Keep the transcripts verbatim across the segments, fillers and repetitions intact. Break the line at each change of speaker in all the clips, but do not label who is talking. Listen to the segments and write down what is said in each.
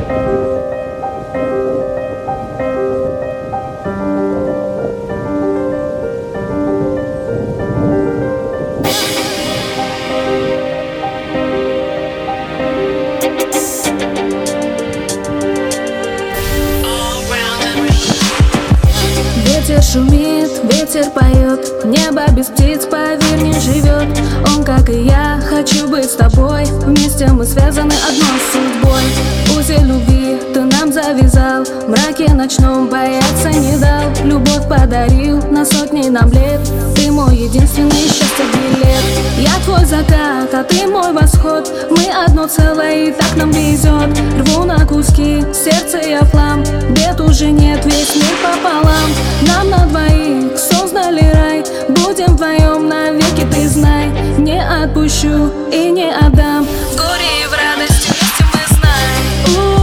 Ветер шумит, ветер поет, небо без птиц, поверь, не живет. Он, как и я, хочу быть с тобой, вместе мы связаны одной судьбой. Узел любви ты нам завязал, в мраке ночном бояться не дал. Любовь подарил на сотни нам лет, ты мой единственный счастье билет. Я твой закат, а ты мой восход, мы одно целое и так нам везет. Рву на куски, сердце я в хлам, бед уже нет, весь мир пополам. Нам на двоих создали рай, будем вдвоем навеки, ты знай. Не отпущу и не отдам, в горе и в радости вместе мы знаем.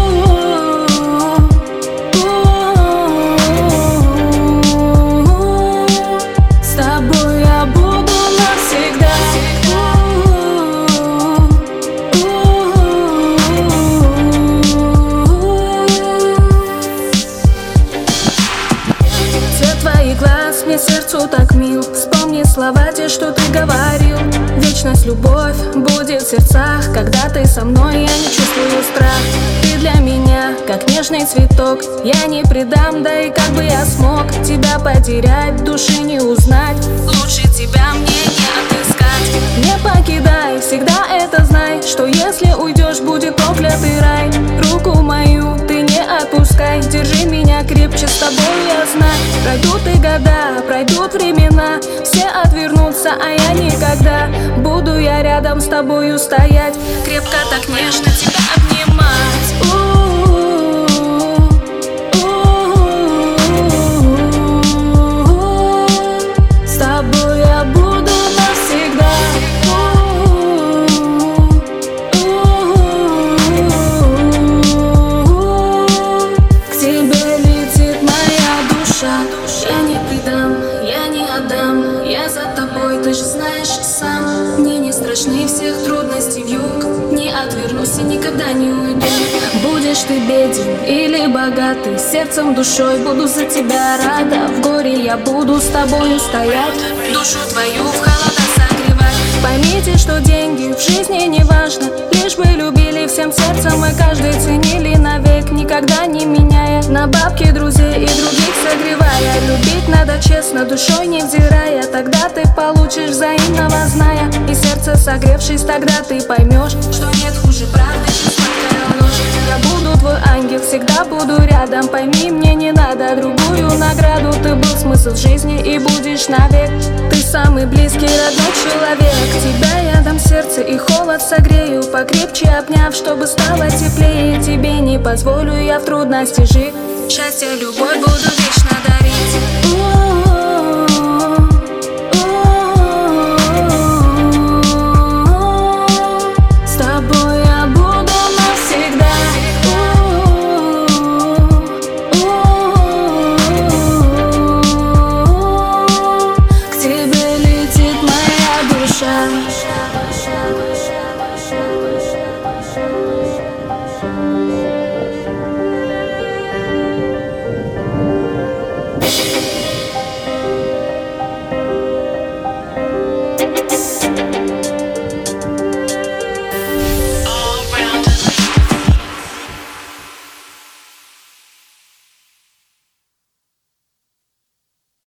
С тобой я буду навсегда. Цвет твоих глаз мне сердцу так мил, вспомни слова те, что ты говорил. Вечность, любовь будет в сердцах, когда ты со мной, я не чувствую страх. Ты для меня, как нежный цветок, я не предам, да и как бы я смог тебя потерять, души не узнать. Лучше тебя мне не отыскать. Не покидай, всегда это знай, что если уйдешь, будет проклятый рай. Руку мою ты не отпускай, держи меня крепче, с тобой я знаю. Пройдут и года, пройдут времена, все отвернутся, а я никогда. Буду я рядом с тобою стоять, крепко так нежно тебя обнимать. С тобой я буду навсегда. К тебе летит моя душа, я не предам, я не отдам, я за тобой, ты же знаешь сам. Мне не страшны всех трудностей вьюг, не отвернусь и никогда не уйду. Будешь ты беден или богатый, сердцем, душой буду за тебя рада. В горе я буду с тобою стоять, душу твою в холода согревать. Поймите, что деньги в жизни не важно, лишь бы любили всем сердцем и каждый ценили навек, никогда не меняя, на бабки друзей и других согревая. Любить надо честно, душой невзирая, тогда ты получишь взаимного зная. И сердце согревшись, тогда ты поймешь, что нет хуже правды, чем сладкая ложь. Я буду твой ангел, всегда буду рядом, пойми, мне не надо другую награду. Ты был смысл жизни и будешь навек, ты самый близкий родной человек. Тебя я дам сердце и холод согрею, покрепче обняв, чтобы стало теплее. Тебе не позволю я в трудности жить, счастье, любовь буду вечно.